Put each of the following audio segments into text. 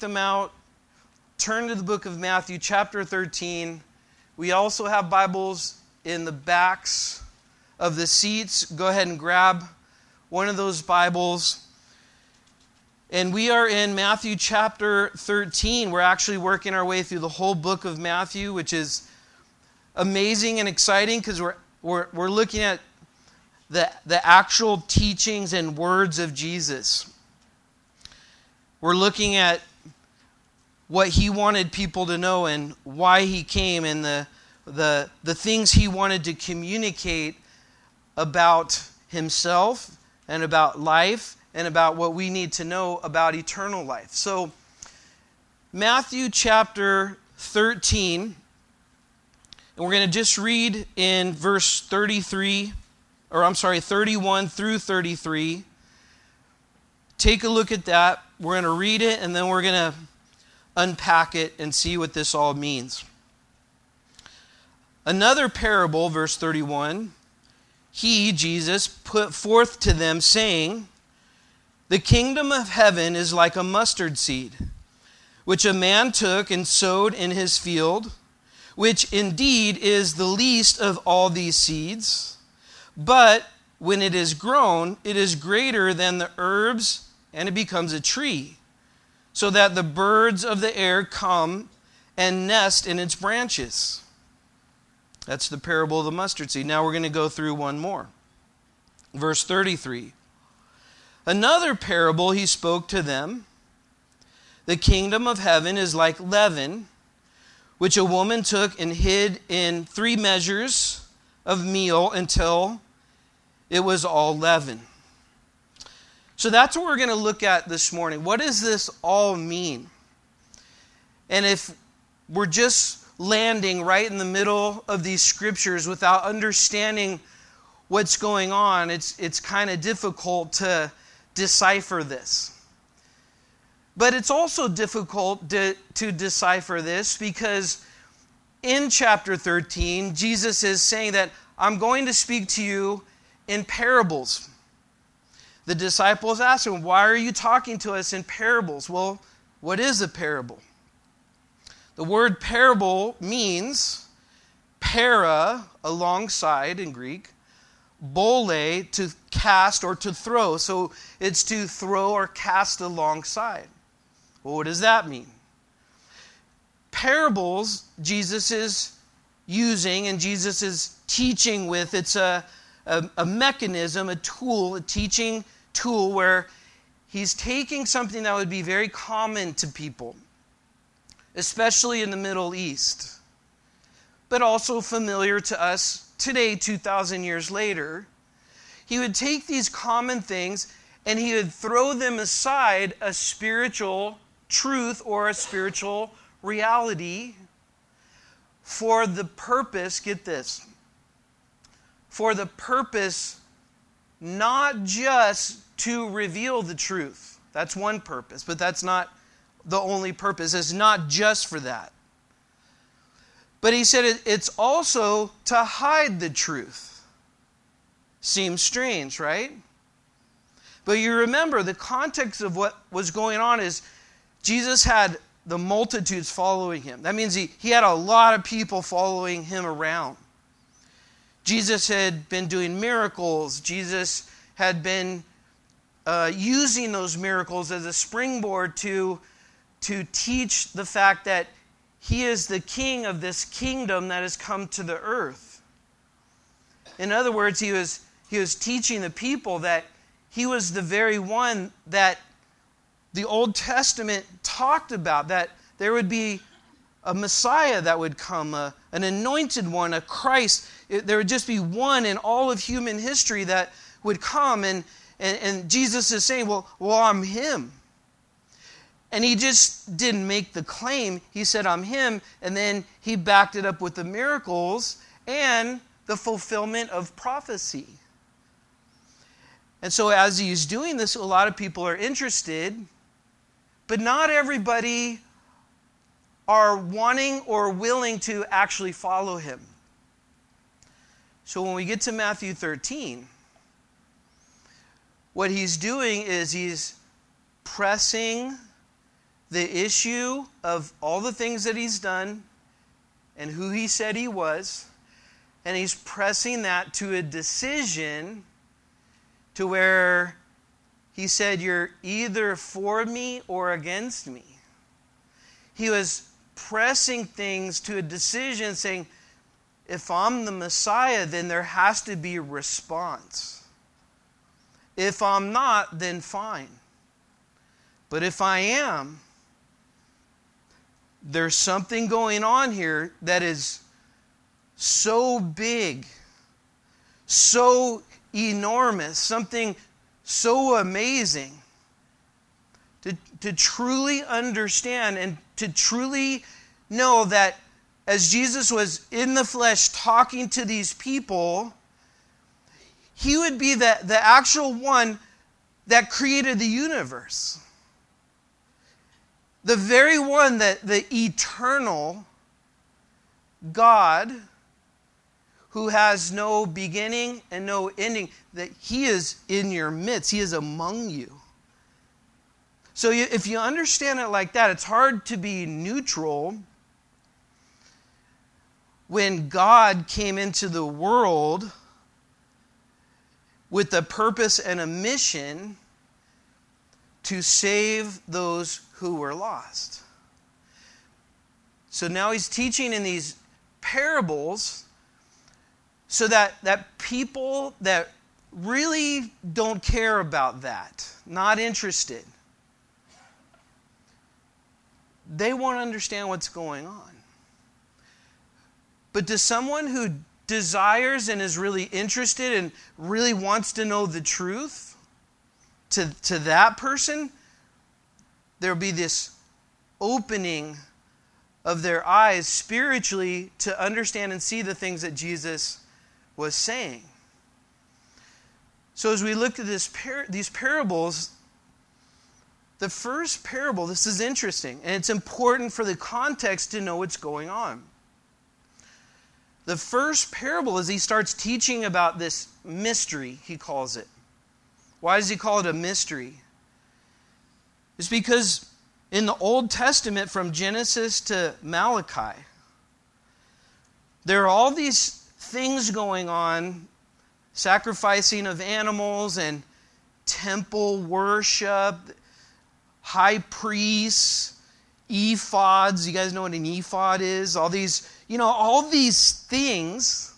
them out. Turn to the book of Matthew, chapter 13. We also have Bibles in the backs of the seats. Go ahead and grab one of those Bibles. And we are in Matthew chapter 13. We're actually working our way through the whole book of Matthew, which is amazing and exciting because we're looking at the actual teachings and words of Jesus. We're looking at what he wanted people to know and why he came and the things he wanted to communicate about himself and about life and about what we need to know about eternal life. So, Matthew chapter 13, and we're going to just read in verse 31 through 33. Take a look at that. We're going to read it, and then we're going to unpack it and see what this all means. Another parable, verse 31, he, Jesus, put forth to them, saying, the kingdom of heaven is like a mustard seed, which a man took and sowed in his field, which indeed is the least of all these seeds. But when it is grown, it is greater than the herbs, and it becomes a tree, so that the birds of the air come and nest in its branches. That's the parable of the mustard seed. Now we're going to go through one more. Verse 33. Another parable he spoke to them. The kingdom of heaven is like leaven, which a woman took and hid in 3 measures of meal until it was all leaven. So that's what we're going to look at this morning. What does this all mean? And if we're just landing right in the middle of these scriptures without understanding what's going on, it's kind of difficult to decipher this. But it's also difficult to decipher this because in chapter 13, Jesus is saying that I'm going to speak to you in parables. The disciples asked him, why are you talking to us in parables? Well, what is a parable? The word parable means para, alongside in Greek, bole, to cast or to throw. So it's to throw or cast alongside. Well, what does that mean? Parables, Jesus is using and Jesus is teaching with. It's a mechanism, a tool, a teaching tool where he's taking something that would be very common to people, especially in the Middle East, but also familiar to us today, 2,000 years later. He would take these common things and he would throw them aside, a spiritual truth or a spiritual reality, for the purpose, get this, for the purpose not just to reveal the truth. That's one purpose, but that's not the only purpose. It's not just for that. But he said it's also to hide the truth. Seems strange, right? But you remember the context of what was going on is Jesus had the multitudes following him. That means he had a lot of people following him around. Jesus had been doing miracles. Jesus had been using those miracles as a springboard to teach the fact that he is the king of this kingdom that has come to the earth. In other words, he was teaching the people that he was the very one that the Old Testament talked about, that there would be a Messiah that would come, an anointed one, a Christ. There would just be one in all of human history that would come. And Jesus is saying, well, I'm him. And he just didn't make the claim. He said, I'm him. And then he backed it up with the miracles and the fulfillment of prophecy. And so as he's doing this, a lot of people are interested, but not everybody are wanting or willing to actually follow him. So when we get to Matthew 13, what he's doing is he's pressing the issue of all the things that he's done and who he said he was, and he's pressing that to a decision to where he said, you're either for me or against me. He was pressing things to a decision saying, if I'm the Messiah, then there has to be a response. If I'm not, then fine. But if I am, there's something going on here that is so big, so enormous, something so amazing. To truly understand and to truly know that as Jesus was in the flesh talking to these people, he would be the actual one that created the universe. The very one that the eternal God, who has no beginning and no ending, that he is in your midst. He is among you. So if you understand it like that, it's hard to be neutral when God came into the world with a purpose and a mission to save those who were lost. So now he's teaching in these parables so that people that really don't care about that, not interested, they won't understand what's going on. But to someone who desires and is really interested and really wants to know the truth, to that person, there'll be this opening of their eyes spiritually to understand and see the things that Jesus was saying. So as we look at these parables, the first parable, this is interesting, and it's important for the context to know what's going on. The first parable is he starts teaching about this mystery, he calls it. Why does he call it a mystery? It's because in the Old Testament, from Genesis to Malachi, there are all these things going on, sacrificing of animals and temple worship, high priests, ephods. You guys know what an ephod is? All these things.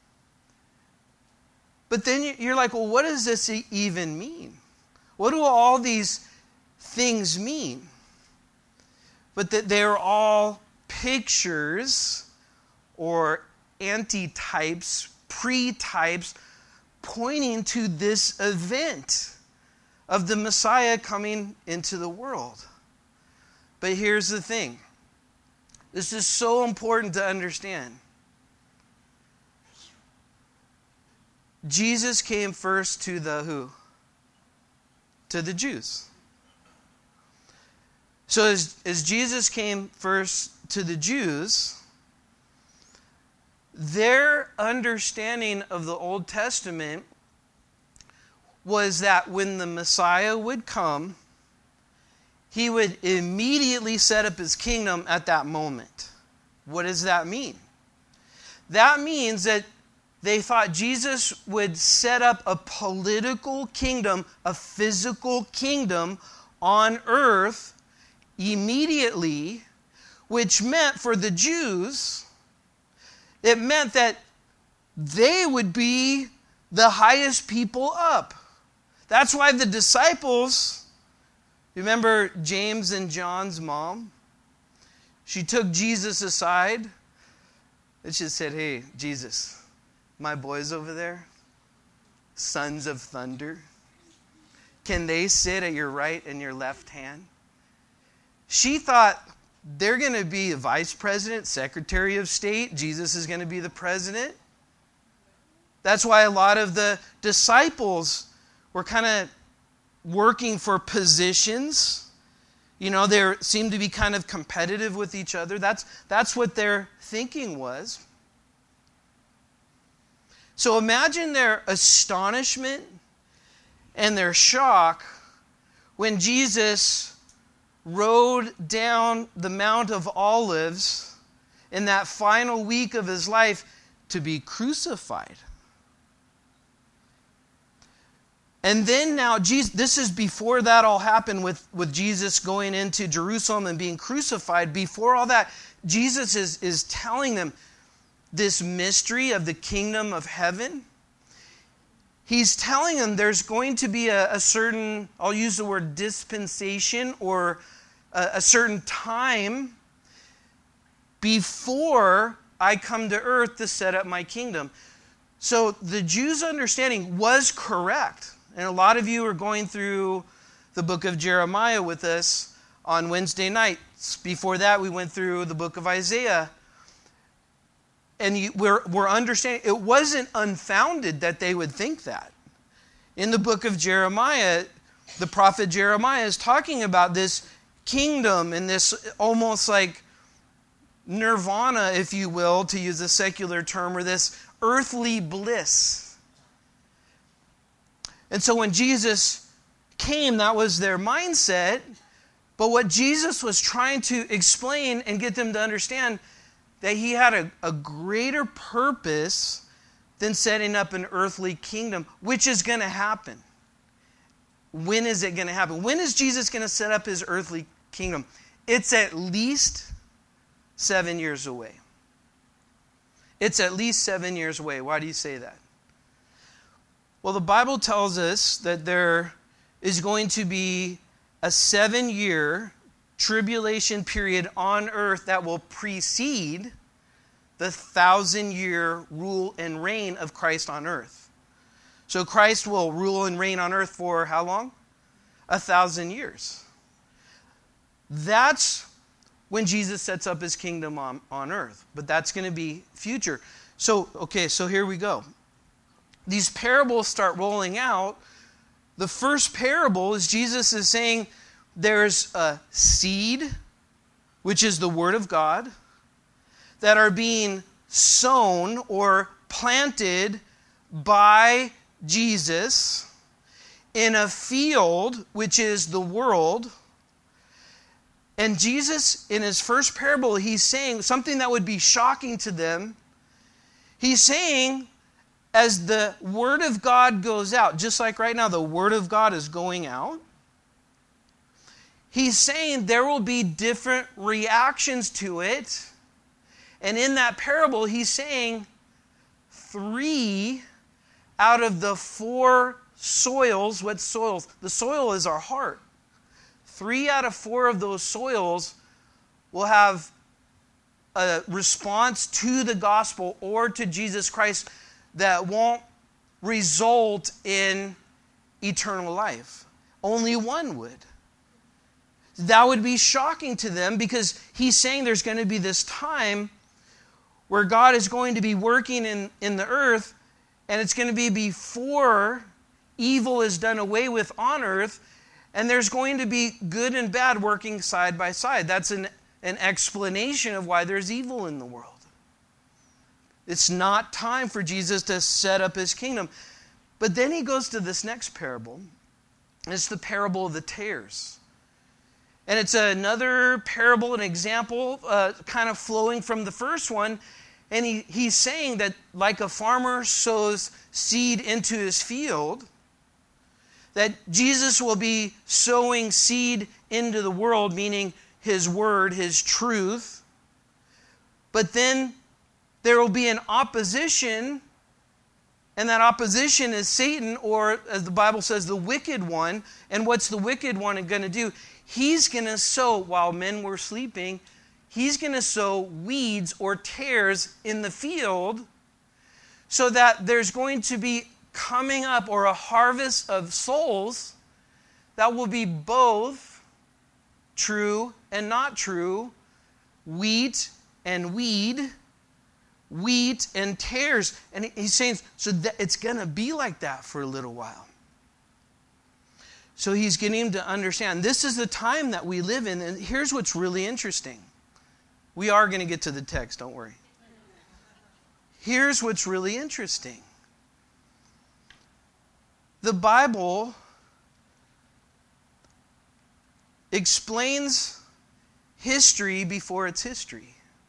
But then you're like, well, what does this even mean? What do all these things mean? But that they're all pictures or antitypes, pre-types, pointing to this event of the Messiah coming into the world. But here's the thing. This is so important to understand. Jesus came first to the who? To the Jews. So as Jesus came first to the Jews, their understanding of the Old Testament was that when the Messiah would come, he would immediately set up his kingdom at that moment. What does that mean? That means that they thought Jesus would set up a political kingdom, a physical kingdom on earth immediately, which meant for the Jews, it meant that they would be the highest people up. That's why the disciples, remember James and John's mom? She took Jesus aside and she said, hey, Jesus, my boys over there, sons of thunder, can they sit at your right and your left hand? She thought they're going to be a vice president, secretary of state. Jesus is going to be the president. That's why a lot of the disciples were kind of working for positions. You know, they seemed to be kind of competitive with each other. That's what their thinking was. So imagine their astonishment and their shock when Jesus rode down the Mount of Olives in that final week of his life to be crucified. And then now, Jesus, this is before that all happened with Jesus going into Jerusalem and being crucified. Before all that, Jesus is telling them this mystery of the kingdom of heaven. He's telling them there's going to be a certain, I'll use the word dispensation, or a certain time before I come to earth to set up my kingdom. So the Jews' understanding was correct. And a lot of you are going through the book of Jeremiah with us on Wednesday nights. Before that, we went through the book of Isaiah. And we're understanding, it wasn't unfounded that they would think that. In the book of Jeremiah, the prophet Jeremiah is talking about this kingdom and this almost like nirvana, if you will, to use a secular term, or this earthly bliss. And so when Jesus came, that was their mindset. But what Jesus was trying to explain and get them to understand, that he had a greater purpose than setting up an earthly kingdom, which is going to happen. When is it going to happen? When is Jesus going to set up his earthly kingdom? It's at least 7 years away. It's at least 7 years away. Why do you say that? Well, the Bible tells us that there is going to be a 7-year tribulation period on earth that will precede the 1,000-year rule and reign of Christ on earth. So Christ will rule and reign on earth for how long? 1,000 years. That's when Jesus sets up his kingdom on earth. But that's going to be future. So here we go. These parables start rolling out. The first parable is Jesus is saying there's a seed, which is the Word of God, that are being sown or planted by Jesus in a field, which is the world. And Jesus, in his first parable, he's saying something that would be shocking to them. He's saying, as the Word of God goes out, just like right now the Word of God is going out, he's saying there will be different reactions to it. And in that parable, he's saying 3 out of the 4 soils, what soils? The soil is our heart. 3 out of 4 of those soils will have a response to the gospel or to Jesus Christ that won't result in eternal life. Only 1 would. That would be shocking to them, because he's saying there's going to be this time where God is going to be working in the earth, and it's going to be before evil is done away with on earth, and there's going to be good and bad working side by side. That's an explanation of why there's evil in the world. It's not time for Jesus to set up his kingdom. But then he goes to this next parable. It's the parable of the tares. And it's another parable, an example, kind of flowing from the first one. And he's saying that like a farmer sows seed into his field, that Jesus will be sowing seed into the world, meaning his word, his truth. But then there will be an opposition, and that opposition is Satan, or as the Bible says, the wicked one. And what's the wicked one going to do? He's going to sow, while men were sleeping, he's going to sow weeds or tares in the field, so that there's going to be coming up, or a harvest of souls that will be both true and not true, wheat and weed, wheat and tares. And he's saying, so that it's going to be like that for a little while. So he's getting him to understand this is the time that we live in. And here's what's really interesting. We are going to get to the text, don't worry. Here's what's really interesting. The Bible explains history before it's history.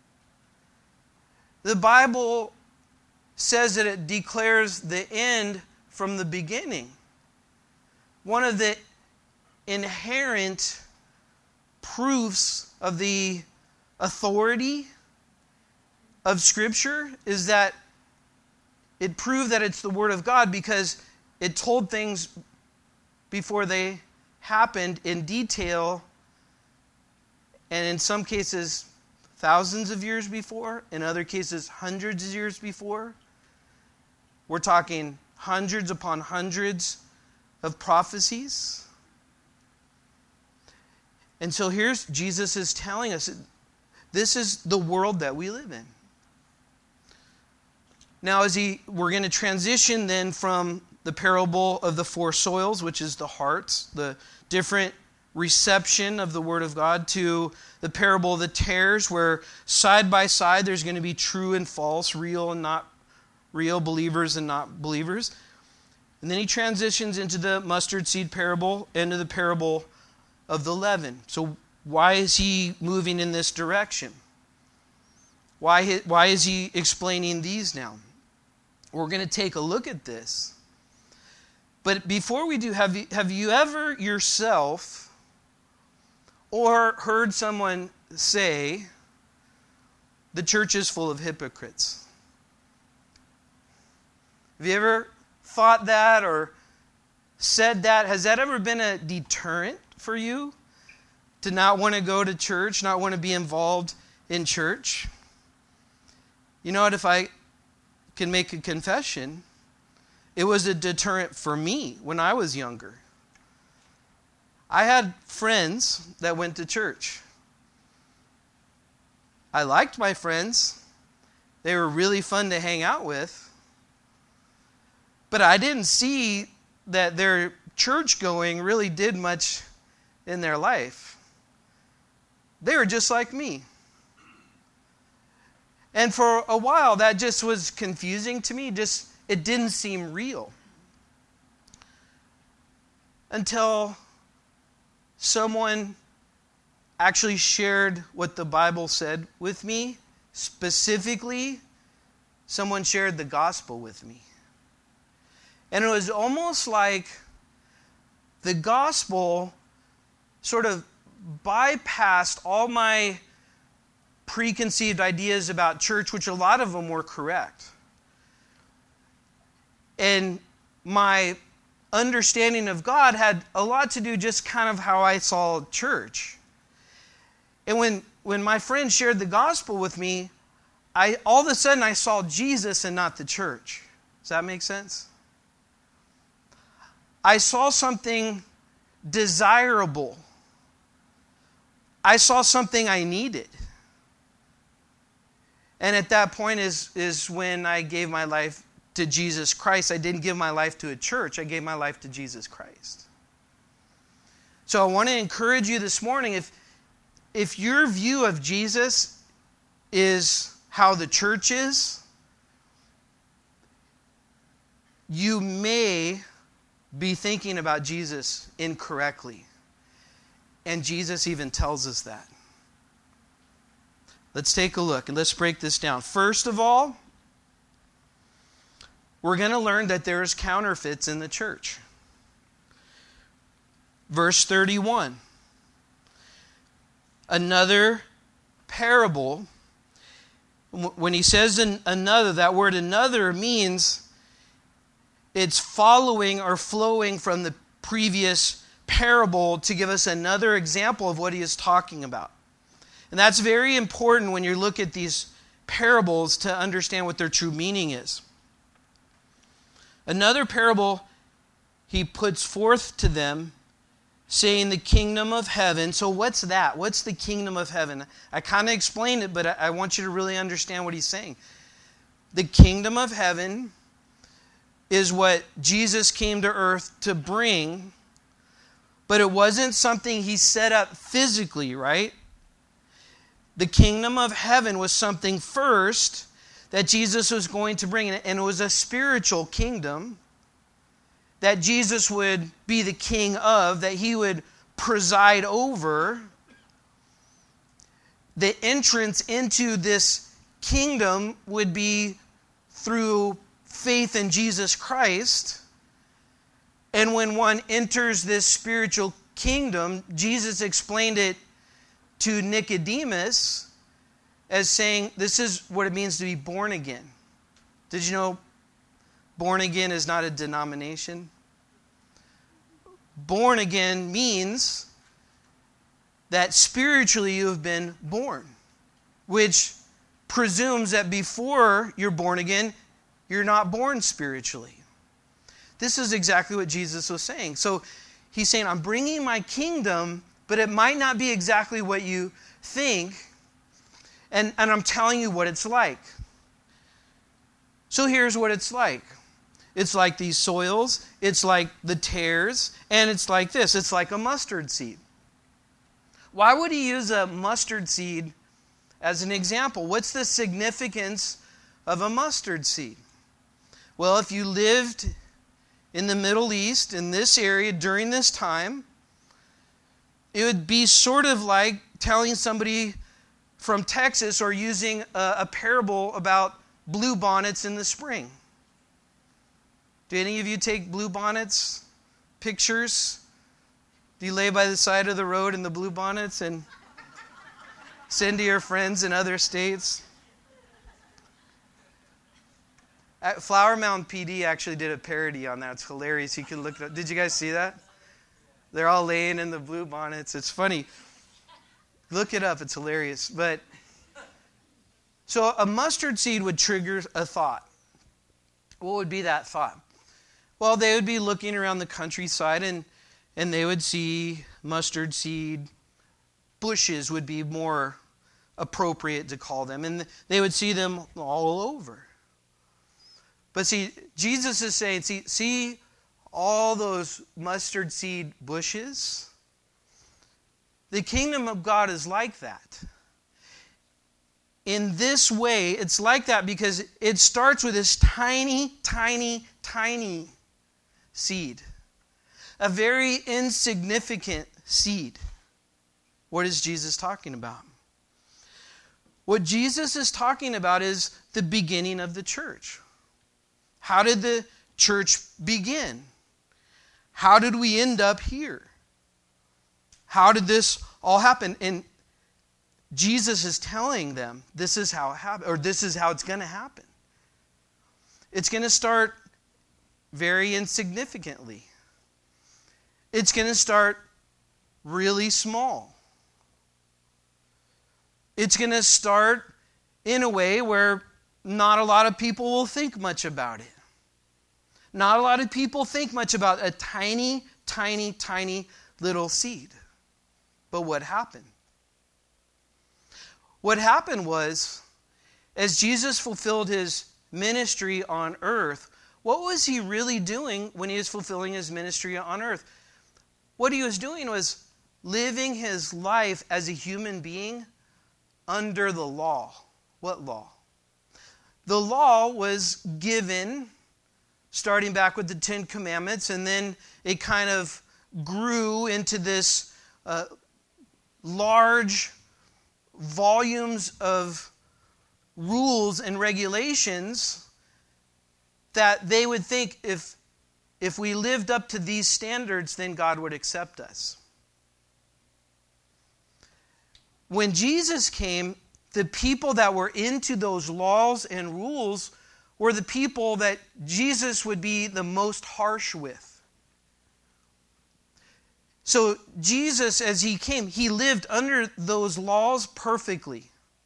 The Bible says that it declares the end from the beginning. One of the inherent proofs of the authority of Scripture is that it proved that it's the Word of God because it told things before they happened in detail, and in some cases thousands of years before, in other cases hundreds of years before. We're talking hundreds upon hundreds of prophecies. And so here's Jesus is telling us, this is the world that we live in. Now we're going to transition then from the parable of the four soils, which is the hearts, the different reception of the Word of God, to the parable of the tares, where side by side there's going to be true and false, real and not real, believers and not believers. And then he transitions into the mustard seed parable, into the parable of the leaven. So why is he moving in this direction? Why is he explaining these now? We're going to take a look at this. But before we do, have you ever yourself or heard someone say, the church is full of hypocrites? Have you ever thought that or said that? Has that ever been a deterrent for you to not want to go to church, not want to be involved in church? You know what, if I can make a confession, it was a deterrent for me when I was younger. I had friends that went to church. I liked my friends. They were really fun to hang out with. But I didn't see that their church going really did much in their life. They were just like me. And for a while, that just was confusing to me. It didn't seem real. Until someone actually shared what the Bible said with me. Specifically, someone shared the gospel with me. And it was almost like the gospel sort of bypassed all my preconceived ideas about church, which a lot of them were correct. And my understanding of God had a lot to do just kind of how I saw church. And when my friend shared the gospel with me, all of a sudden I saw Jesus and not the church. Does that make sense? I saw something desirable. I saw something I needed. And at that point is when I gave my life to Jesus Christ. I didn't give my life to a church. I gave my life to Jesus Christ. So I want to encourage you this morning, if your view of Jesus is how the church is, you may be thinking about Jesus incorrectly. And Jesus even tells us that. Let's take a look and let's break this down. First of all, we're going to learn that there's counterfeits in the church. Verse 31. Another parable. When he says another, that word another means it's following or flowing from the previous parable to give us another example of what he is talking about. And that's very important when you look at these parables to understand what their true meaning is. Another parable he puts forth to them, saying the kingdom of heaven. So what's that? What's the kingdom of heaven? I kind of explained it, but I want you to really understand what he's saying. The kingdom of heaven is what Jesus came to earth to bring, but it wasn't something he set up physically, right? The kingdom of heaven was something first that Jesus was going to bring, and it was a spiritual kingdom that Jesus would be the king of, that he would preside over, the entrance into this kingdom would be through faith in Jesus Christ. And when one enters this spiritual kingdom, Jesus explained it to Nicodemus as saying, this is what it means to be born again. Did you know born again is not a denomination? Born again means that spiritually you have been born, which presumes that before you're born again, you're not born spiritually. This is exactly what Jesus was saying. So he's saying, I'm bringing my kingdom, but it might not be exactly what you think, and I'm telling you what it's like. So here's what it's like. It's like these soils, it's like the tares, and it's like this. It's like a mustard seed. Why would he use a mustard seed as an example? What's the significance of a mustard seed? Well, if you lived in the Middle East, in this area, during this time, it would be sort of like telling somebody from Texas or using a parable about bluebonnets in the spring. Do any of you take bluebonnets pictures? Do you lay by the side of the road in the bluebonnets and send to your friends in other states? Flower Mound PD actually did a parody on that. It's hilarious. You can look it up. Did you guys see that? They're all laying in the bluebonnets. It's funny. Look it up. It's hilarious. But so a mustard seed would trigger a thought. What would be that thought? Well, they would be looking around the countryside and they would see mustard seed bushes would be more appropriate to call them. And they would see them all over. But see, Jesus is saying, see all those mustard seed bushes? The kingdom of God is like that. In this way, it's like that because it starts with this tiny, tiny, tiny seed. A very insignificant seed. What is Jesus talking about? What Jesus is talking about is the beginning of the church. How did the church begin? How did we end up here? How did this all happen? And Jesus is telling them this is how it happened, or this is how it's going to happen. It's going to start very insignificantly. It's going to start really small. It's going to start in a way where not a lot of people will think much about it. Not a lot of people think much about a tiny, tiny, tiny little seed. But what happened? What happened was, as Jesus fulfilled his ministry on earth, what was he really doing when he was fulfilling his ministry on earth? What he was doing was living his life as a human being under the law. What law? The law was given starting back with the Ten Commandments, and then it kind of grew into this large volumes of rules and regulations that they would think if we lived up to these standards, then God would accept us. When Jesus came, the people that were into those laws and rules were the people that Jesus would be the most harsh with. So Jesus, as he came, he lived under those laws perfectly.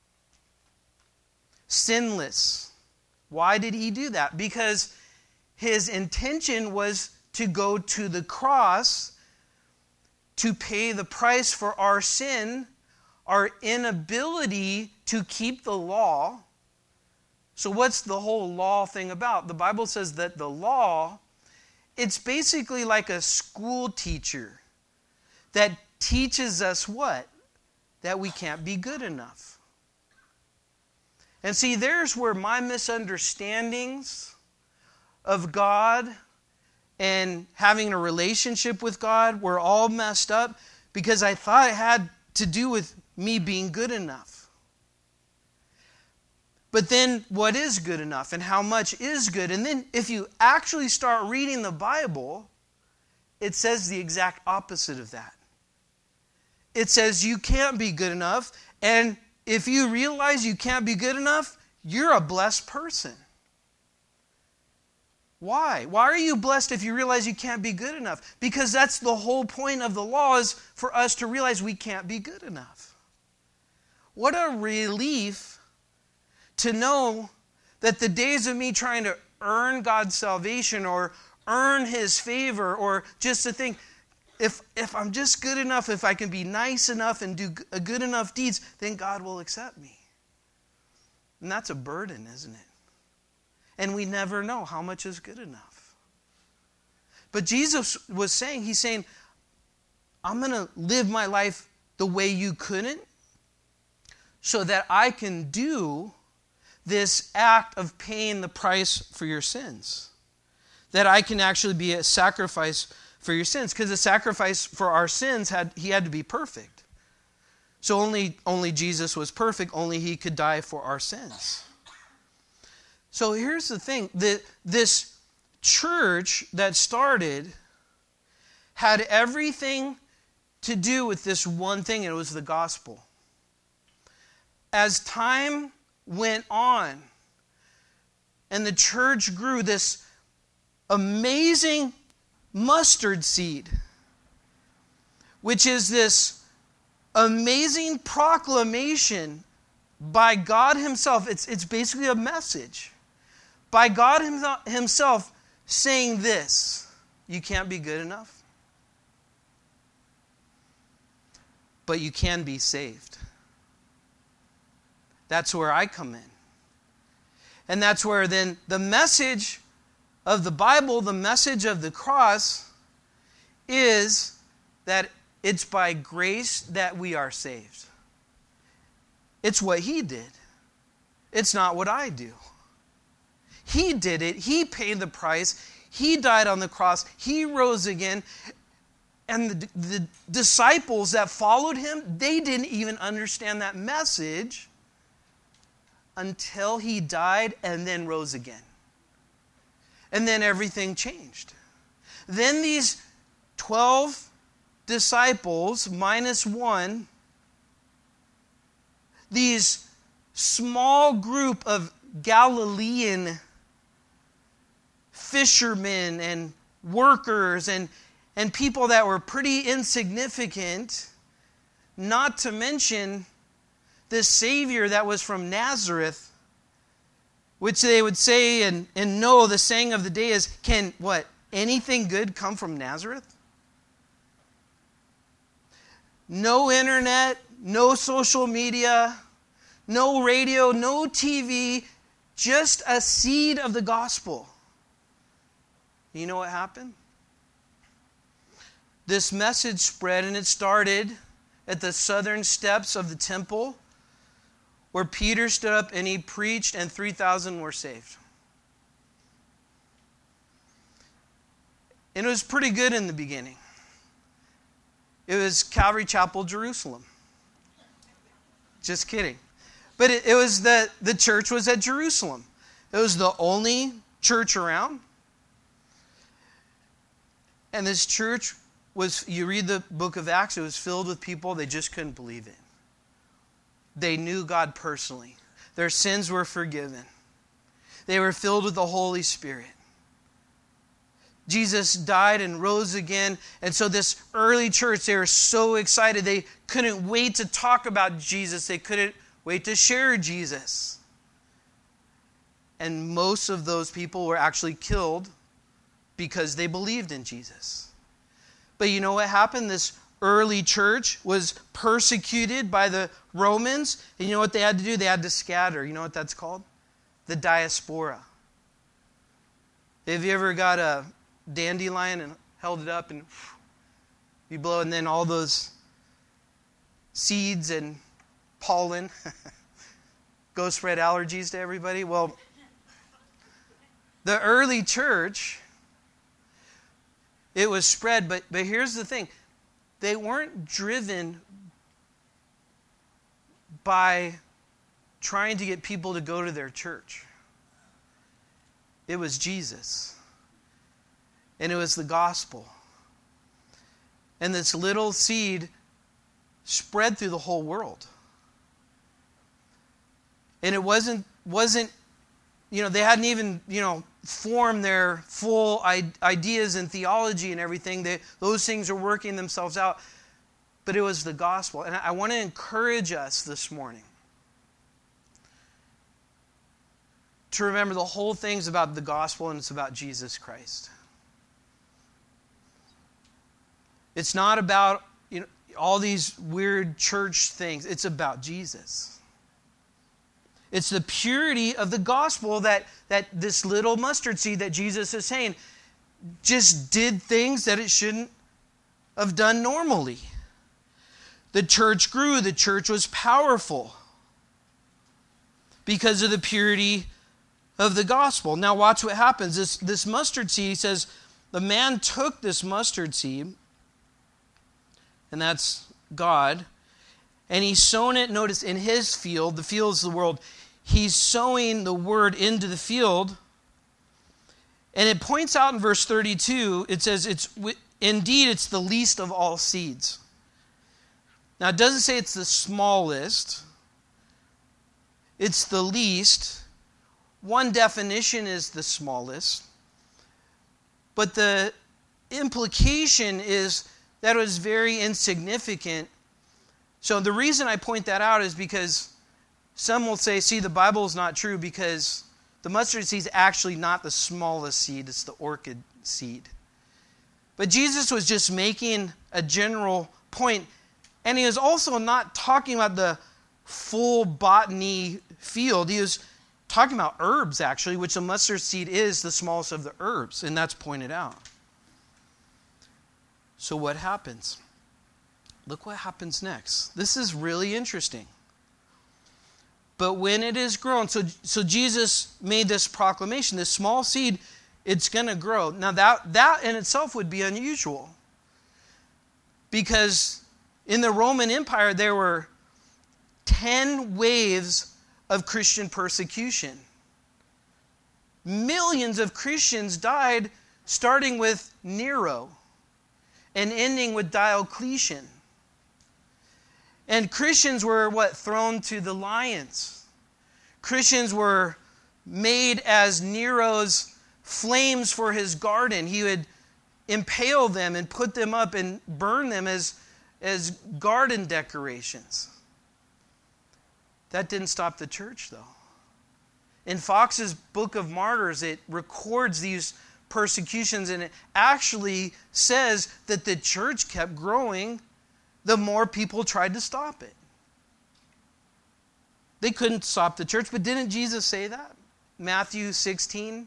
Sinless. Why did he do that? Because his intention was to go to the cross to pay the price for our sin, our inability to keep the law. So what's the whole law thing about? The Bible says that the law, it's basically like a school teacher that teaches us what? That we can't be good enough. And see, there's where my misunderstandings of God and having a relationship with God were all messed up, because I thought it had to do with me being good enough. But then what is good enough and how much is good? And then if you actually start reading the Bible, it says the exact opposite of that. It says you can't be good enough, and if you realize you can't be good enough, you're a blessed person. Why? Why are you blessed if you realize you can't be good enough? Because that's the whole point of the law, is for us to realize we can't be good enough. What a relief to know that the days of me trying to earn God's salvation or earn His favor, or just to think, if I'm just good enough, if I can be nice enough and do good enough deeds, then God will accept me. And that's a burden, isn't it? And we never know how much is good enough. But Jesus was saying, He's saying, I'm going to live my life the way you couldn't, so that I can do this act of paying the price for your sins. That I can actually be a sacrifice for your sins. Because the sacrifice for our sins, He had to be perfect. So only Jesus was perfect. Only He could die for our sins. So here's the thing. This church that started had everything to do with this one thing, and it was the gospel. As time went on and the church grew, this amazing mustard seed, which is this amazing proclamation by God Himself. It's basically a message by God Himself saying this: you can't be good enough, but you can be saved. That's where I come in. And that's where then the message of the Bible, the message of the cross, is that it's by grace that we are saved. It's what He did. It's not what I do. He did it. He paid the price. He died on the cross. He rose again. And the disciples that followed Him, they didn't even understand that message until He died and then rose again. And then everything changed. Then these 12 disciples, minus one, these small group of Galilean fishermen and workers and people that were pretty insignificant, not to mention this Savior that was from Nazareth, which they would say and know the saying of the day is, can what? Anything good come from Nazareth? No internet, no social media, no radio, no TV, just a seed of the gospel. You know what happened? This message spread, and it started at the southern steps of the temple, where Peter stood up and he preached, and 3,000 were saved. And it was pretty good in the beginning. It was Calvary Chapel, Jerusalem. Just kidding. But it was the church was at Jerusalem. It was the only church around. And this church was, you read the book of Acts, it was filled with people, they just couldn't believe it. They knew God personally. Their sins were forgiven. They were filled with the Holy Spirit. Jesus died and rose again. And so this early church, they were so excited. They couldn't wait to talk about Jesus. They couldn't wait to share Jesus. And most of those people were actually killed because they believed in Jesus. But you know what happened? This early church was persecuted by the Romans. And you know what they had to do? They had to scatter. You know what that's called? The diaspora. Have you ever got a dandelion and held it up and you blow, and then all those seeds and pollen go spread allergies to everybody? Well, the early church, it was spread, but here's the thing. they weren't driven by trying to get people to go to their church. It was Jesus. And it was the gospel. And this little seed spread through the whole world. And it wasn't they hadn't even, formed their full ideas and theology and everything. Those things are working themselves out. But it was the gospel. And I want to encourage us this morning to remember the whole thing's about the gospel and it's about Jesus Christ. It's not about all these weird church things. It's about Jesus. It's the purity of the gospel that this little mustard seed that Jesus is saying just did things that it shouldn't have done normally. The church grew. The church was powerful because of the purity of the gospel. Now watch what happens. This mustard seed, he says, the man took this mustard seed, and that's God, and he's sown it, notice, in his field. The field is the world. He's sowing the word into the field. And it points out in verse 32, it says, indeed, it's the least of all seeds. Now, it doesn't say it's the smallest. It's the least. One definition is the smallest. But the implication is that it was very insignificant. So the reason I point that out is because some will say, see, the Bible is not true because the mustard seed is actually not the smallest seed, it's the orchid seed. But Jesus was just making a general point, and he was also not talking about the full botany field. He was talking about herbs, actually, which the mustard seed is the smallest of the herbs, and that's pointed out. So what happens? Look what happens next. This is really interesting. But when it is grown, so Jesus made this proclamation, this small seed, it's going to grow. Now that in itself would be unusual. Because in the Roman Empire, there were 10 waves of Christian persecution. Millions of Christians died, starting with Nero and ending with Diocletian. And Christians were thrown to the lions. Christians were made as Nero's flames for his garden. He would impale them and put them up and burn them as garden decorations. That didn't stop the church, though. In Fox's Book of Martyrs, it records these persecutions, and it actually says that the church kept growing the more people tried to stop it. They couldn't stop the church, but didn't Jesus say that? Matthew 16,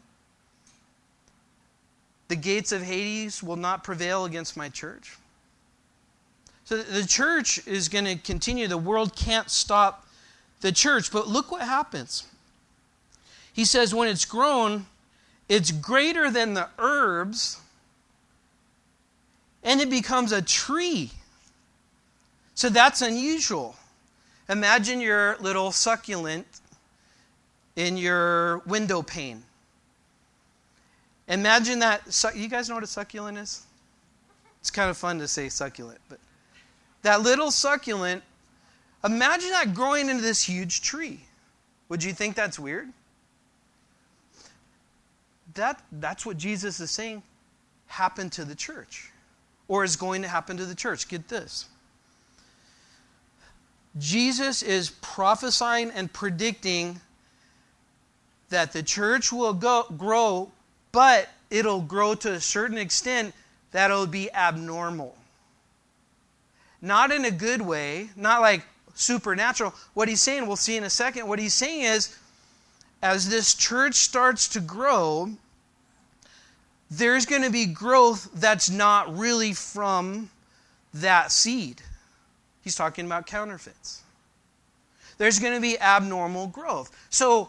the gates of Hades will not prevail against my church. So the church is going to continue. The world can't stop the church. But look what happens. He says when it's grown, it's greater than the herbs, and it becomes a tree. So that's unusual. Imagine your little succulent in your window pane. Imagine that. You guys know what a succulent is? It's kind of fun to say succulent, but that little succulent, imagine that growing into this huge tree. Would you think that's weird? That's what Jesus is saying happened to the church, or is going to happen to the church. Get this. Jesus is prophesying and predicting that the church will grow, but it'll grow to a certain extent that it'll be abnormal. Not in a good way, not like supernatural. What he's saying, we'll see in a second, what he's saying is, as this church starts to grow, there's going to be growth that's not really from that seed. He's talking about counterfeits. There's going to be abnormal growth. So,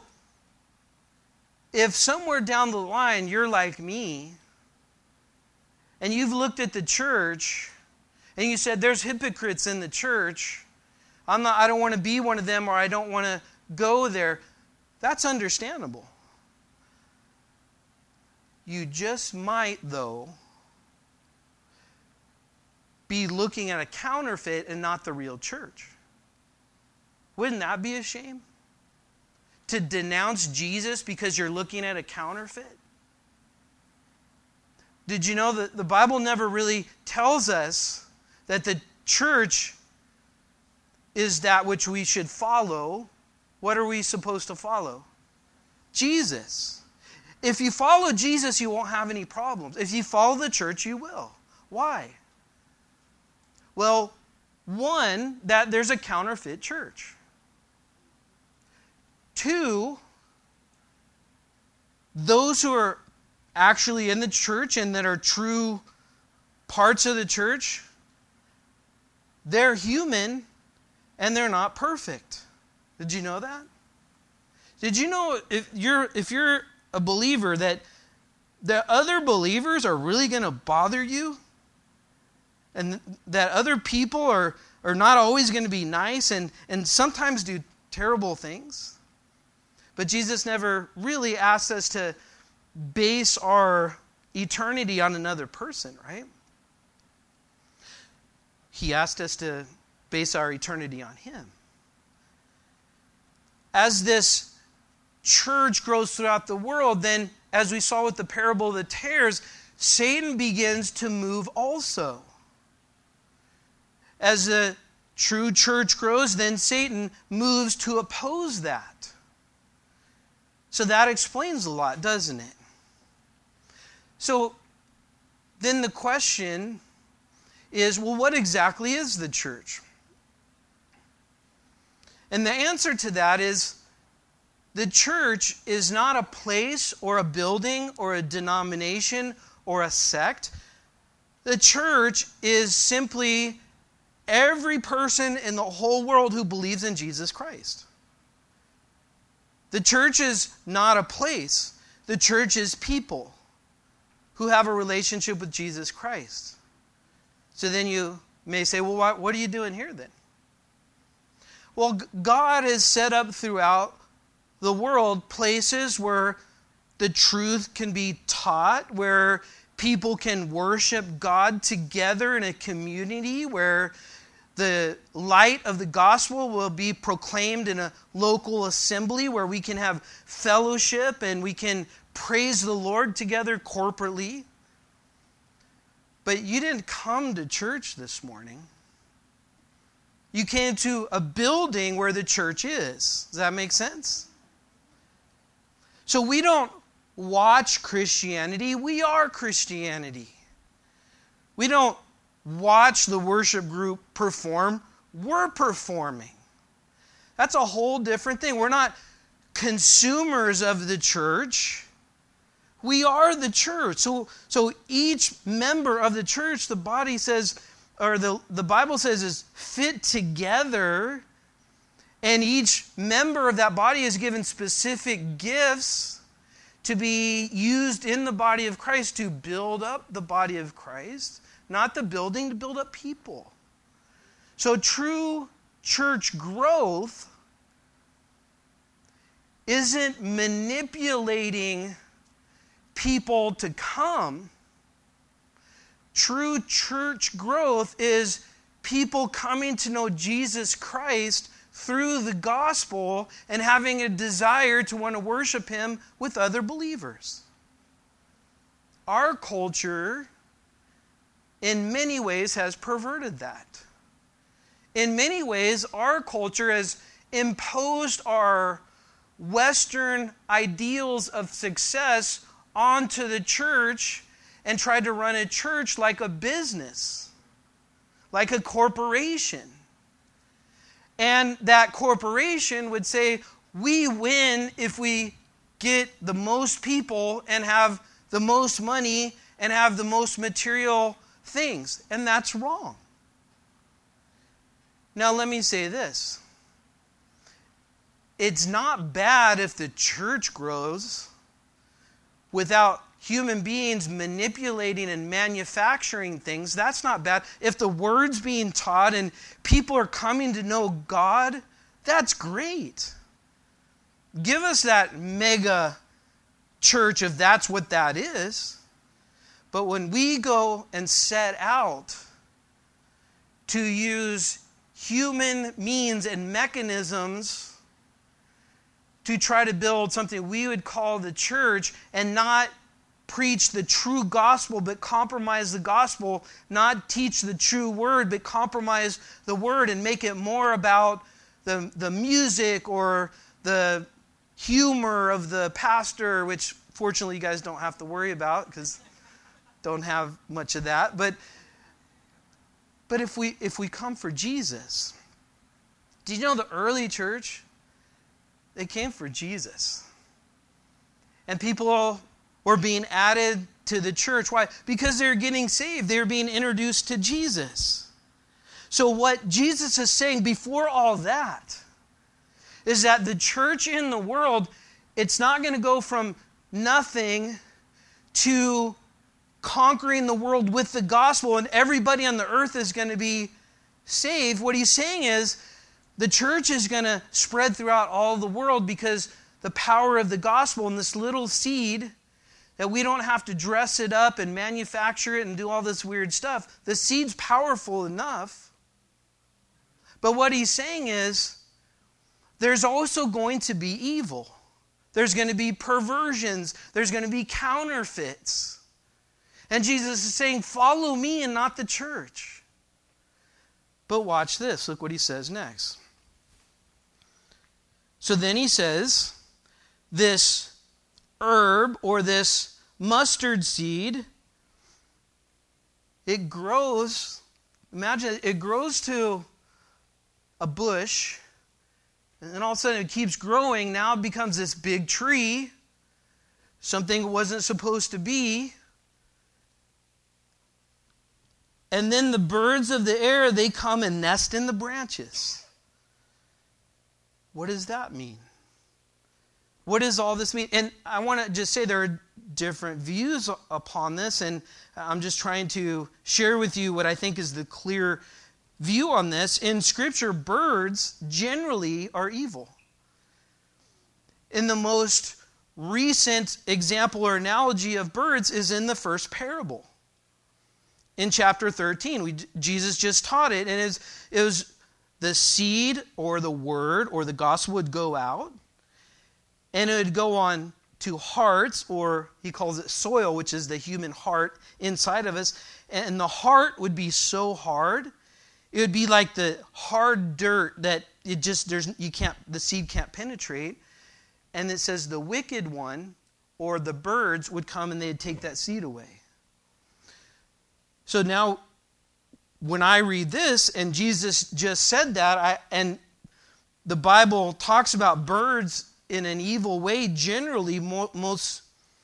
if somewhere down the line you're like me, and you've looked at the church, and you said, there's hypocrites in the church, I don't want to be one of them, or I don't want to go there, that's understandable. You just might, though, be looking at a counterfeit and not the real church. Wouldn't that be a shame? To denounce Jesus because you're looking at a counterfeit? Did you know that the Bible never really tells us that the church is that which we should follow? What are we supposed to follow? Jesus. If you follow Jesus, you won't have any problems. If you follow the church, you will. Why? Well, one, that there's a counterfeit church. Two, those who are actually in the church and that are true parts of the church, they're human and they're not perfect. Did you know that? Did you know if you're a believer that the other believers are really going to bother you? And that other people are not always going to be nice and sometimes do terrible things? But Jesus never really asked us to base our eternity on another person, right? He asked us to base our eternity on Him. As this church grows throughout the world, then, as we saw with the parable of the tares, Satan begins to move also. As the true church grows, then Satan moves to oppose that. So that explains a lot, doesn't it? So then the question is, well, what exactly is the church? And the answer to that is, the church is not a place or a building or a denomination or a sect. The church is simply every person in the whole world who believes in Jesus Christ. The church is not a place. The church is people who have a relationship with Jesus Christ. So then you may say, well, what are you doing here then? Well, God has set up throughout the world places where the truth can be taught, where people can worship God together in a community, where the light of the gospel will be proclaimed in a local assembly, where we can have fellowship and we can praise the Lord together corporately. But you didn't come to church this morning. You came to a building where the church is. Does that make sense? So we don't watch Christianity. We are Christianity. We don't watch the worship group perform. We're performing. That's a whole different thing. We're not consumers of the church. We are the church. So each member of the church, the body says, or the Bible says, is fit together, and each member of that body is given specific gifts to be used in the body of Christ to build up the body of Christ, not the building, to build up people. So true church growth isn't manipulating people to come. True church growth is people coming to know Jesus Christ through the gospel and having a desire to want to worship Him with other believers. Our culture, in many ways, has perverted that. In many ways, our culture has imposed our Western ideals of success onto the church and tried to run a church like a business, like a corporation. And that corporation would say, we win if we get the most people and have the most money and have the most material things. And that's wrong. Now let me say this. It's not bad if the church grows without human beings manipulating and manufacturing things, that's not bad. If the word's being taught and people are coming to know God, that's great. Give us that mega church if that's what that is. But when we go and set out to use human means and mechanisms to try to build something we would call the church and not preach the true gospel but compromise the gospel, not teach the true word but compromise the word and make it more about the music or the humor of the pastor, which fortunately you guys don't have to worry about because don't have much of that. But if we come for Jesus, did you know the early church, they came for Jesus. And people were being added to the church. Why? Because they're getting saved. They're being introduced to Jesus. So what Jesus is saying before all that is that the church in the world, it's not going to go from nothing to conquering the world with the gospel and everybody on the earth is going to be saved. What he's saying is the church is going to spread throughout all the world because the power of the gospel and this little seed, that we don't have to dress it up and manufacture it and do all this weird stuff. The seed's powerful enough. But what he's saying is there's also going to be evil. There's going to be perversions. There's going to be counterfeits. And Jesus is saying, follow me and not the church. But watch this. Look what he says next. So then he says, this herb or this mustard seed, it grows. Imagine it grows to a bush. And then all of a sudden it keeps growing. Now it becomes this big tree. Something it wasn't supposed to be. And then the birds of the air, they come and nest in the branches. What does that mean? What does all this mean? And I want to just say there are different views upon this, and I'm just trying to share with you what I think is the clear view on this. In Scripture, birds generally are evil. In the most recent example or analogy of birds is in the first parable. In chapter 13, Jesus just taught it, and it was the seed or the word or the gospel would go out, and it would go on to hearts, or he calls it soil, which is the human heart inside of us, and the heart would be so hard, it would be like the hard dirt that the seed can't penetrate, and it says the wicked one or the birds would come and they'd take that seed away. So now, when I read this, and Jesus just said that, and the Bible talks about birds in an evil way generally, most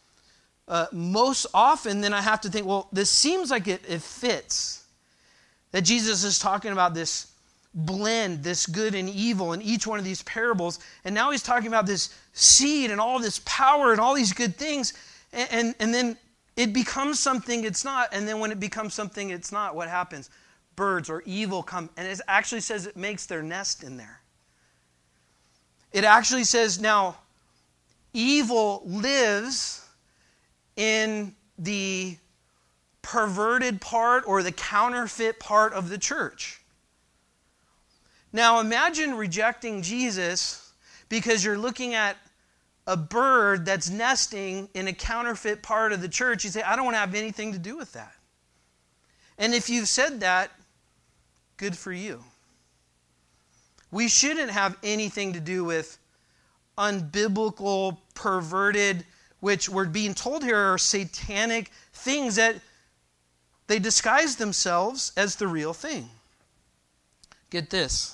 often, then I have to think, well, this seems like it fits. That Jesus is talking about this blend, this good and evil in each one of these parables, and now he's talking about this seed and all this power and all these good things, and then it becomes something it's not, and then when it becomes something it's not, what happens? Birds or evil come, and it actually says it makes their nest in there. It actually says now, evil lives in the perverted part or the counterfeit part of the church. Now imagine rejecting Jesus because you're looking at a bird that's nesting in a counterfeit part of the church. You say, I don't want to have anything to do with that. And if you've said that, good for you. We shouldn't have anything to do with unbiblical, perverted, which we're being told here are satanic things that they disguise themselves as the real thing. Get this.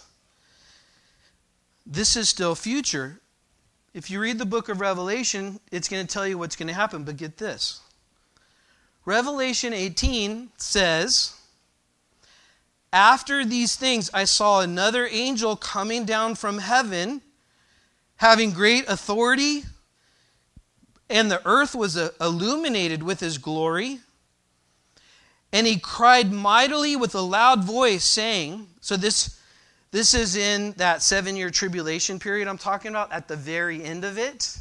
This is still future. If you read the book of Revelation, it's going to tell you what's going to happen, but get this. Revelation 18 says, after these things I saw another angel coming down from heaven, having great authority, and the earth was illuminated with his glory. And he cried mightily with a loud voice, saying, so this is in that 7-year tribulation period I'm talking about, at the very end of it.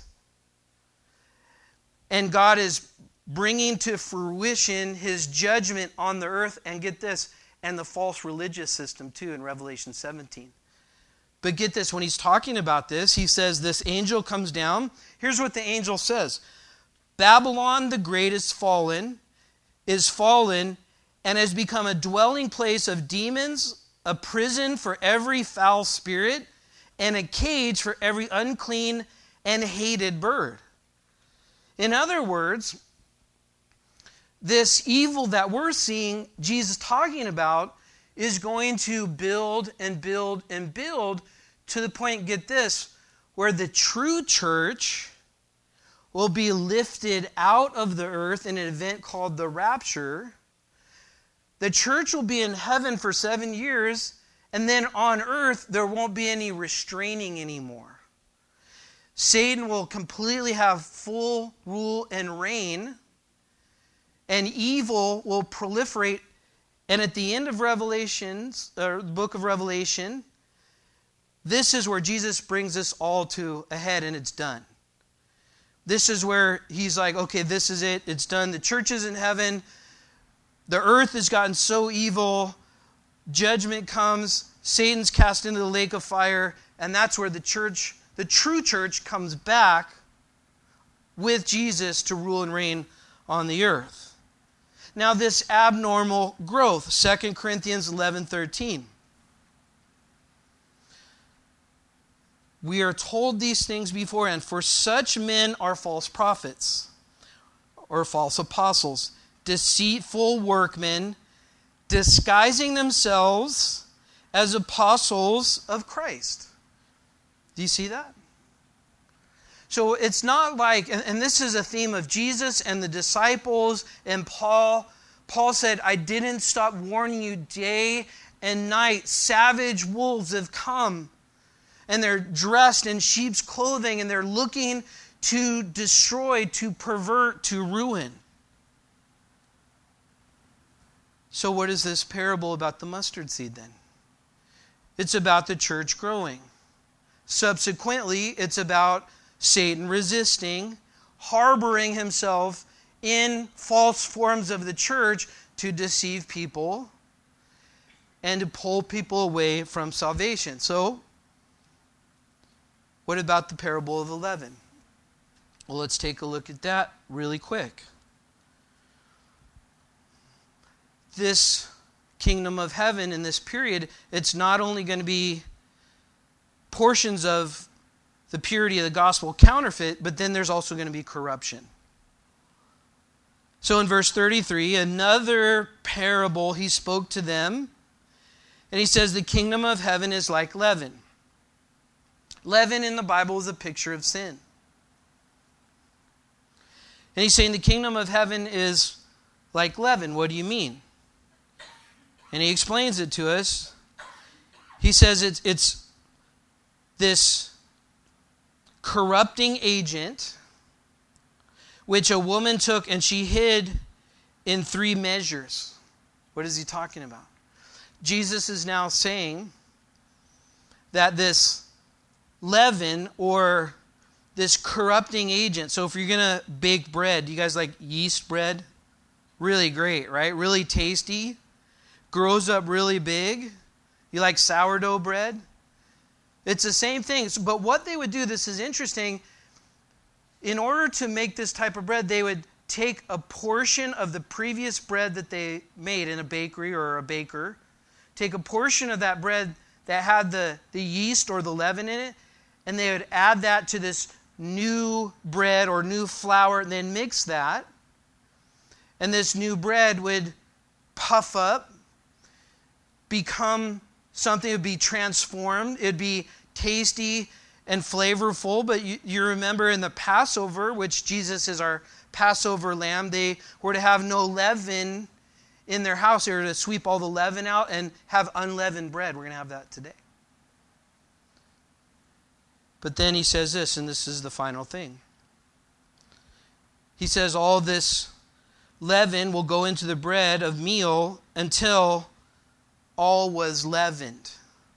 And God is bringing to fruition his judgment on the earth, and get this, and the false religious system too in Revelation 17. But get this, when he's talking about this, he says this angel comes down. Here's what the angel says. Babylon the great is fallen, and has become a dwelling place of demons, a prison for every foul spirit, and a cage for every unclean and hated bird. In other words, this evil that we're seeing Jesus talking about is going to build and build and build to the point, get this, where the true church will be lifted out of the earth in an event called the rapture. The church will be in heaven for 7 years, and then on earth there won't be any restraining anymore. Satan will completely have full rule and reign, and evil will proliferate. And at the end of Revelations, or the book of Revelation, this is where Jesus brings us all to a head, and it's done. This is where he's like, okay, this is it. It's done. The church is in heaven. The earth has gotten so evil. Judgment comes. Satan's cast into the lake of fire. And that's where the church, the true church, comes back with Jesus to rule and reign on the earth. Now this abnormal growth, 2 Corinthians 11:13. We are told these things beforehand, for such men are false prophets or false apostles, deceitful workmen, disguising themselves as apostles of Christ. Do you see that? So it's not like, and this is a theme of Jesus and the disciples and Paul. Paul said, I didn't stop warning you day and night. Savage wolves have come, and they're dressed in sheep's clothing, and they're looking to destroy, to pervert, to ruin. So what is this parable about the mustard seed then? It's about the church growing. Subsequently, it's about Satan resisting, harboring himself in false forms of the church to deceive people and to pull people away from salvation. So, what about the parable of the leaven? Well, let's take a look at that really quick. This kingdom of heaven in this period, it's not only going to be portions of the purity of the gospel counterfeit, but then there's also going to be corruption. So in verse 33, another parable he spoke to them, and he says, the kingdom of heaven is like leaven. Leaven in the Bible is a picture of sin. And he's saying the kingdom of heaven is like leaven. What do you mean? And he explains it to us. He says it's this corrupting agent which a woman took and she hid in 3 measures. What is he talking about? Jesus is now saying that this leaven or this corrupting agent. So if you're going to bake bread, you guys like yeast bread? Really great, right? Really tasty. Grows up really big. You like sourdough bread? It's the same thing. But what they would do, this is interesting, in order to make this type of bread, they would take a portion of the previous bread that they made in a bakery or a baker, take a portion of that bread that had the yeast or the leaven in it, and they would add that to this new bread or new flour, and then mix that. And this new bread would puff up, become something, it would be transformed, it would be tasty and flavorful. But you remember in the Passover, which Jesus is our Passover lamb, they were to have no leaven in their house. They were to sweep all the leaven out and have unleavened bread. We're going to have that today. But then he says this, and this is the final thing. he says all this leaven will go into the bread of meal until all was leavened.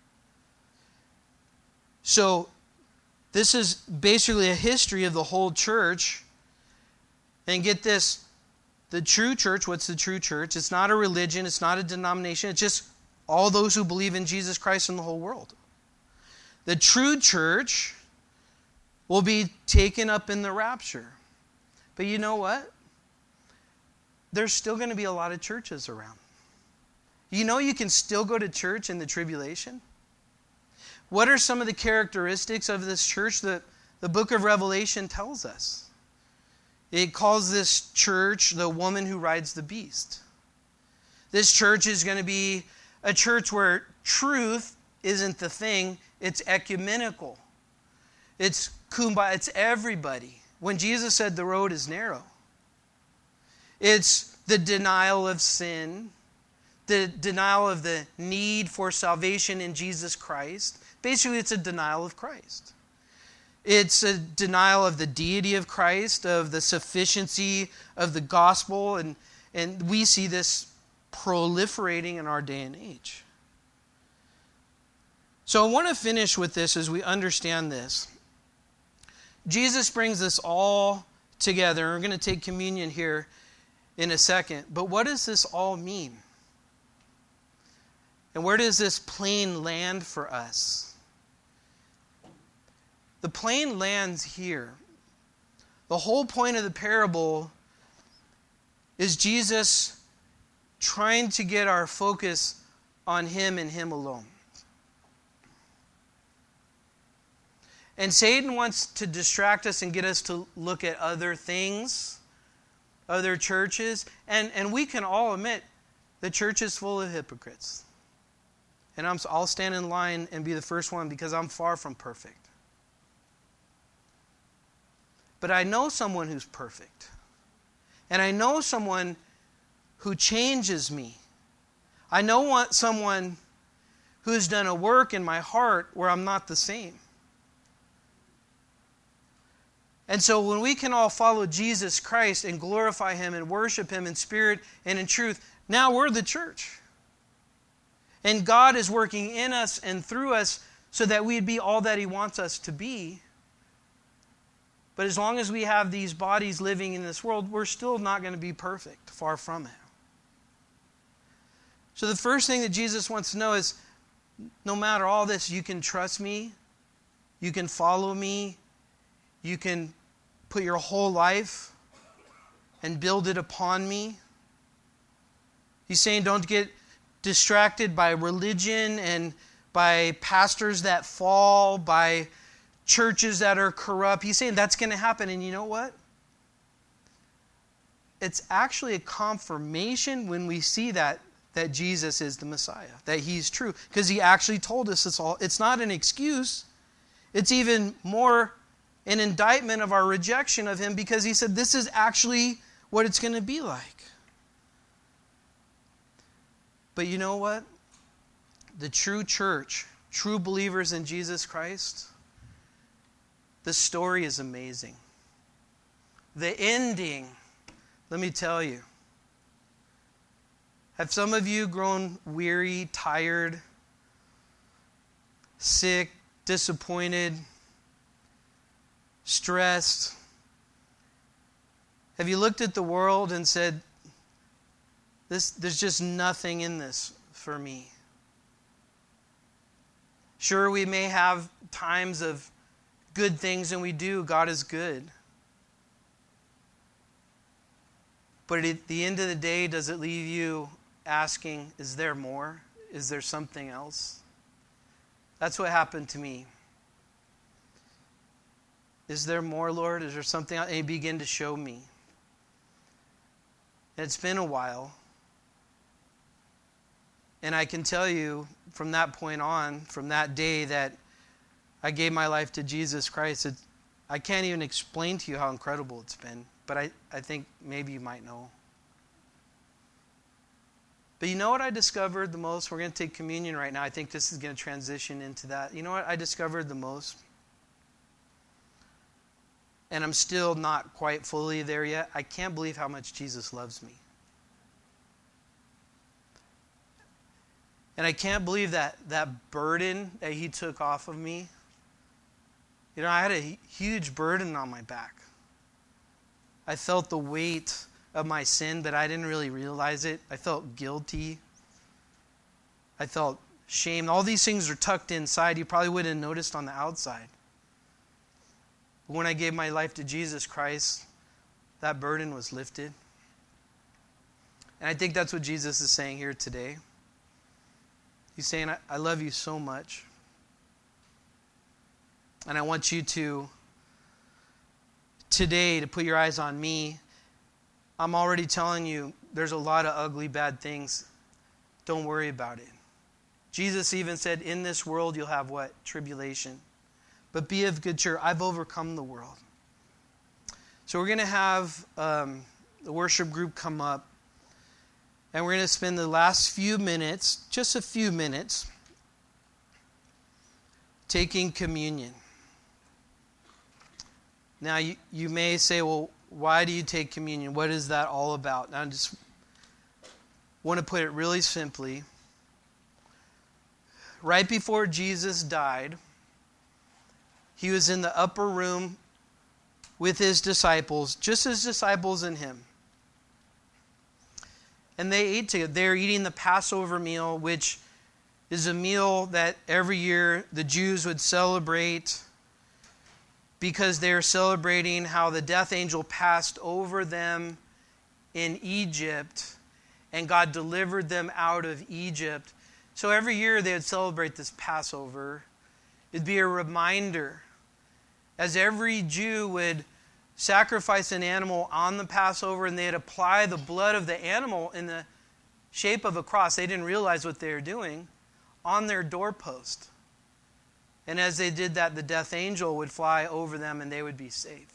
So this is basically a history of the whole church. And get this, the true church, what's the true church? It's not a religion, it's not a denomination, it's just all those who believe in Jesus Christ in the whole world. The true church will be taken up in the rapture. But you know what? There's still going to be a lot of churches around. You know you can still go to church in the tribulation? What are some of the characteristics of this church that the book of Revelation tells us? It calls this church the woman who rides the beast. This church is going to be a church where truth isn't the thing, it's ecumenical. It's kumbaya, it's everybody. When Jesus said the road is narrow, it's the denial of sin, the denial of the need for salvation in Jesus Christ. Basically, it's a denial of Christ. It's a denial of the deity of Christ, of the sufficiency of the gospel, and we see this proliferating in our day and age. So I want to finish with this as we understand this. Jesus brings this all together. We're going to take communion here in a second. But what does this all mean? And where does this plane land for us? The plane lands here. The whole point of the parable is Jesus trying to get our focus on Him and Him alone. And Satan wants to distract us and get us to look at other things, other churches. And we can all admit the church is full of hypocrites. And I'll stand in line and be the first one because I'm far from perfect. But I know someone who's perfect. And I know someone who changes me. I know someone who has done a work in my heart where I'm not the same. And so when we can all follow Jesus Christ and glorify Him and worship Him in spirit and in truth, now we're the church. And God is working in us and through us so that we'd be all that He wants us to be. But as long as we have these bodies living in this world, we're still not going to be perfect. Far from it. So the first thing that Jesus wants to know is, no matter all this, you can trust me. You can follow me. You can put your whole life and build it upon me. He's saying don't get distracted by religion and by pastors that fall, by churches that are corrupt. He's saying that's going to happen. And you know what? It's actually a confirmation when we see that Jesus is the Messiah, that He's true. Because He actually told us it's not an excuse. It's even more an indictment of our rejection of Him, because He said this is actually what it's going to be like. But you know what? The true church, true believers in Jesus Christ, the story is amazing. The ending, let me tell you. Have some of you grown weary, tired, sick, disappointed, stressed? Have you looked at the world and said, there's just nothing in this for me? Sure, we may have times of good things, and we do. God is good. But at the end of the day, does it leave you asking, is there more? Is there something else? That's what happened to me. Is there more, Lord? Is there something else? And He began to show me. And it's been a while. And I can tell you from that point on, from that day that I gave my life to Jesus Christ, I can't even explain to you how incredible it's been. But I think maybe you might know. But you know what I discovered the most? We're going to take communion right now. I think this is going to transition into that. You know what I discovered the most? and I'm still not quite fully there yet, I can't believe how much Jesus loves me. And I can't believe that burden that he took off of me. You know, I had a huge burden on my back. I felt the weight of my sin, but I didn't really realize it. I felt guilty. I felt shame. All these things are tucked inside. You probably wouldn't have noticed on the outside. But when I gave my life to Jesus Christ, that burden was lifted. And I think that's what Jesus is saying here today. He's saying, I love you so much. And I want you to, today, to put your eyes on me. I'm already telling you, there's a lot of ugly, bad things. Don't worry about it. Jesus even said, in this world you'll have what? Tribulation. But be of good cheer. I've overcome the world. So we're going to have the worship group come up. And we're going to spend the last few minutes, just a few minutes, taking communion. Now, you may say, well, why do you take communion? What is that all about? Now, I just want to put it really simply. Right before Jesus died, he was in the upper room with his disciples, just his disciples and him. And they ate together. They're eating the Passover meal, which is a meal that every year the Jews would celebrate because they're celebrating how the death angel passed over them in Egypt and God delivered them out of Egypt. So every year they would celebrate this Passover. It'd be a reminder, as every Jew would sacrifice an animal on the Passover, and they'd apply the blood of the animal in the shape of a cross. They didn't realize what they were doing, on their doorpost. And as they did that, the death angel would fly over them and they would be safe.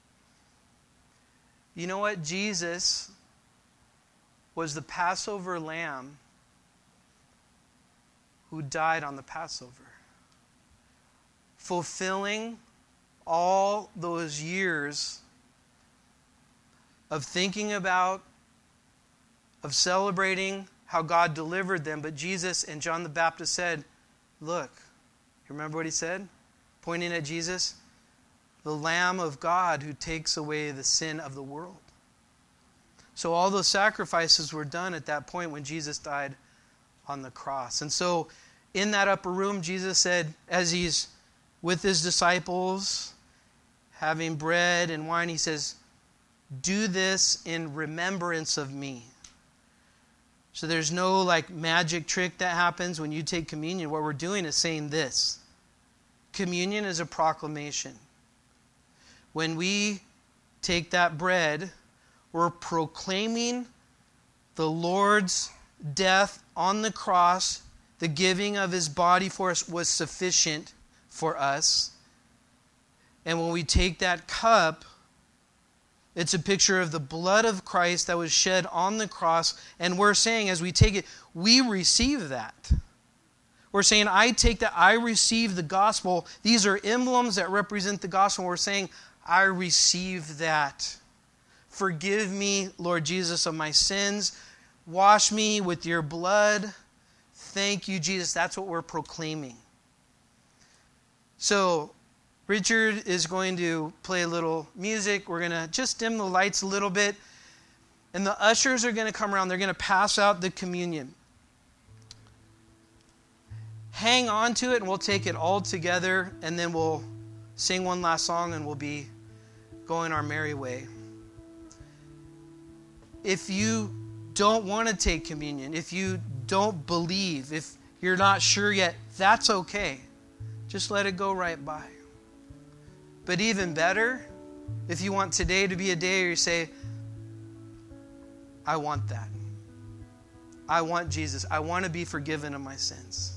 You know what? Jesus was the Passover lamb who died on the Passover, fulfilling all those years of thinking about, of celebrating how God delivered them. But Jesus and John the Baptist said, look, you remember what he said? Pointing at Jesus, the Lamb of God who takes away the sin of the world. So all those sacrifices were done at that point when Jesus died on the cross. And so in that upper room, Jesus said, as he's with his disciples, having bread and wine, he says, do this in remembrance of me. So there's no like magic trick that happens when you take communion. What we're doing is saying this. Communion is a proclamation. When we take that bread, we're proclaiming the Lord's death on the cross. The giving of his body for us was sufficient for us. And when we take that cup, it's a picture of the blood of Christ that was shed on the cross. And we're saying as we take it, we receive that. We're saying, I take that, I receive the gospel. These are emblems that represent the gospel. We're saying, I receive that. Forgive me, Lord Jesus, of my sins. Wash me with your blood. Thank you, Jesus. That's what we're proclaiming. So, Richard is going to play a little music. We're going to just dim the lights a little bit. And the ushers are going to come around. They're going to pass out the communion. Hang on to it and we'll take it all together. And then we'll sing one last song and we'll be going our merry way. If you don't want to take communion, if you don't believe, if you're not sure yet, that's okay. Just let it go right by. But even better, if you want today to be a day where you say, I want that. I want Jesus. I want to be forgiven of my sins.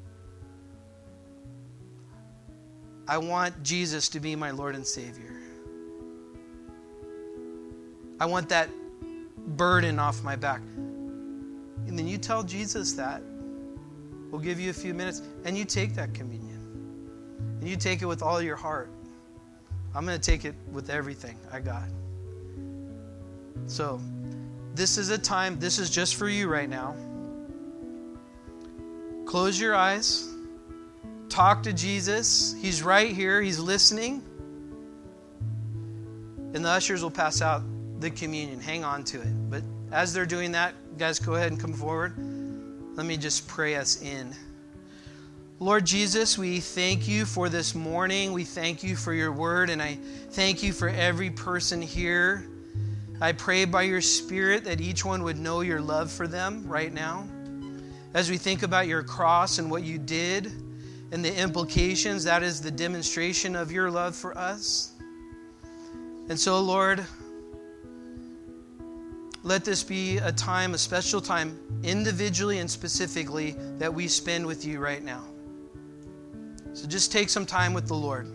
I want Jesus to be my Lord and Savior. I want that burden off my back. And then you tell Jesus that. We'll give you a few minutes and you take that communion. And you take it with all your heart. I'm going to take it with everything I got. So this is a time, this is just for you right now. Close your eyes. Talk to Jesus. He's right here. He's listening. And the ushers will pass out the communion. Hang on to it. But as they're doing that, guys, go ahead and come forward. Let me just pray us in. Lord Jesus, we thank you for this morning. We thank you for your word, and I thank you for every person here. I pray by your Spirit that each one would know your love for them right now. As we think about your cross and what you did and the implications, that is the demonstration of your love for us. And so, Lord, let this be a time, a special time, individually and specifically, that we spend with you right now. So just take some time with the Lord.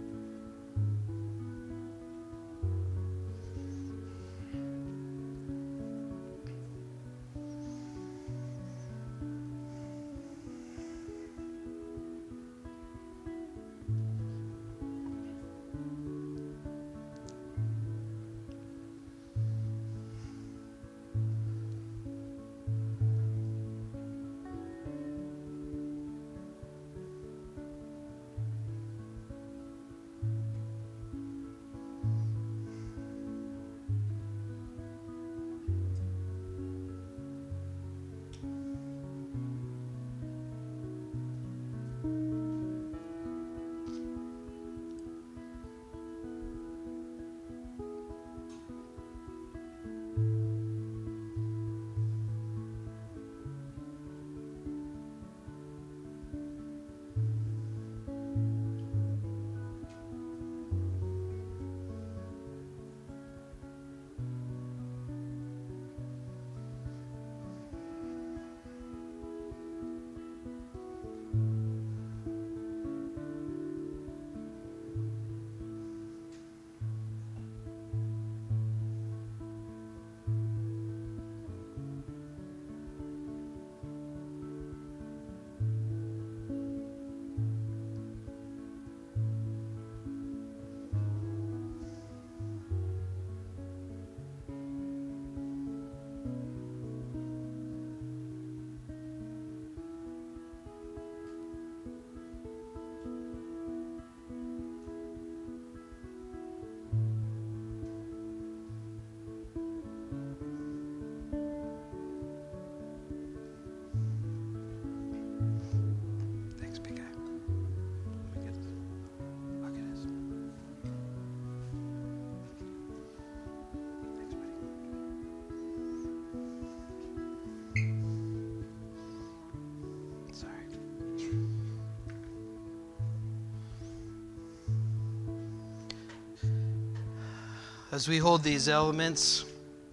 As we hold these elements,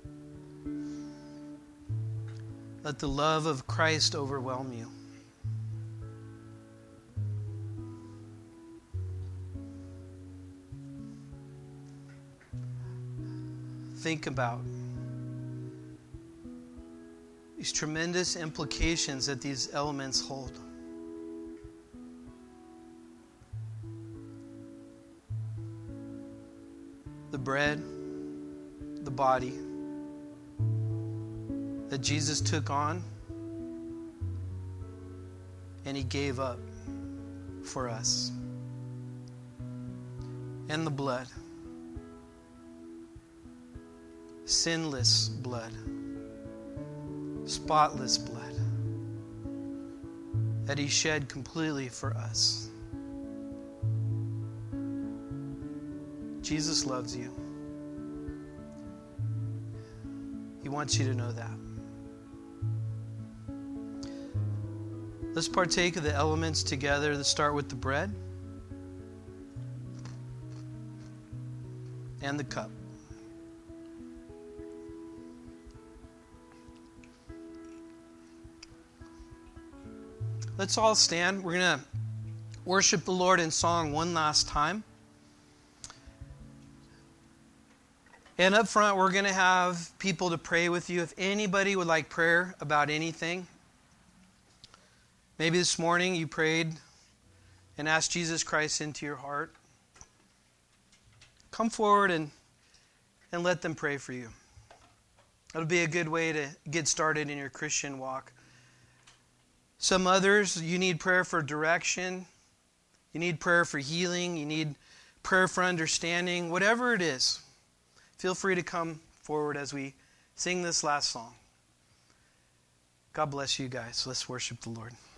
let the love of Christ overwhelm you. Think about these tremendous implications that these elements hold. The bread, the body that Jesus took on and he gave up for us. And the blood, sinless blood, spotless blood that he shed completely for us. Jesus loves you. He wants you to know that. Let's partake of the elements together. Let's start with the bread and the cup. Let's all stand. We're going to worship the Lord in song one last time. And up front, we're going to have people to pray with you. If anybody would like prayer about anything, maybe this morning you prayed and asked Jesus Christ into your heart. come forward and let them pray for you. It'll be a good way to get started in your Christian walk. Some others, you need prayer for direction. You need prayer for healing. You need prayer for understanding. Whatever it is, feel free to come forward as we sing this last song. God bless you guys. Let's worship the Lord.